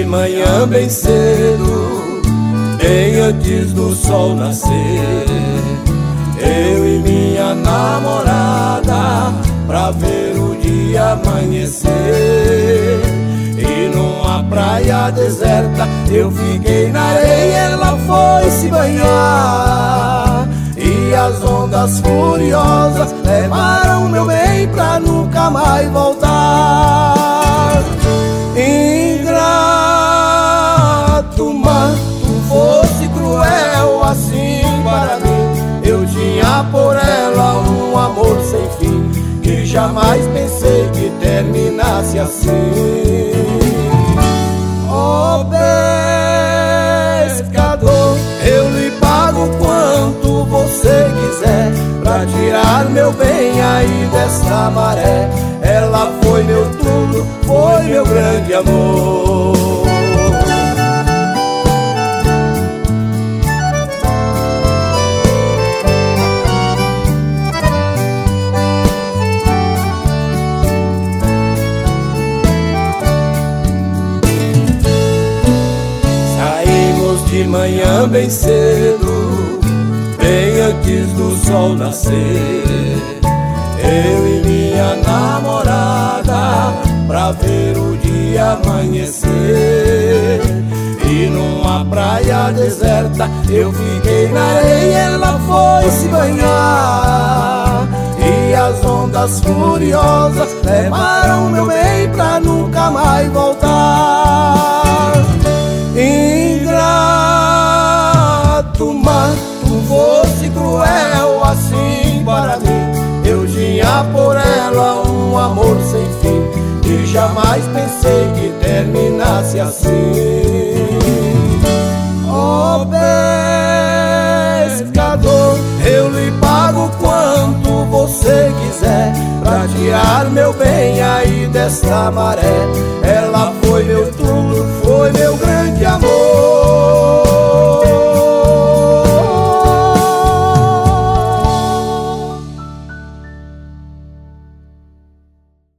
de manhã bem cedo, bem antes do sol nascer, eu e minha namorada pra ver o dia amanhecer. E numa praia deserta eu fiquei na areia, ela foi se banhar, e as ondas furiosas levaram meu bem pra nunca mais voltar. Ingrato, mas tu fosse cruel assim para mim. Eu tinha por ela um amor sem fim, que jamais pensei que terminasse assim. Ó pescador, eu lhe pago quanto você quiser pra tirar meu bem aí desta maré. Ela foi meu tudo, foi meu grande amor. De manhã bem cedo, bem antes do sol nascer, eu e minha namorada pra ver o dia amanhecer. E numa praia deserta eu fiquei na areia, ela foi se banhar, e as ondas furiosas levaram meu bem pra nunca mais voltar. Ingrato, mas tu fosse cruel assim para mim. Eu tinha por ela um amor sem fim, e jamais pensei que terminasse assim. Ó pescador, eu lhe pago quanto você quiser pra tirar meu bem aí desta maré. Ela foi meu tudo,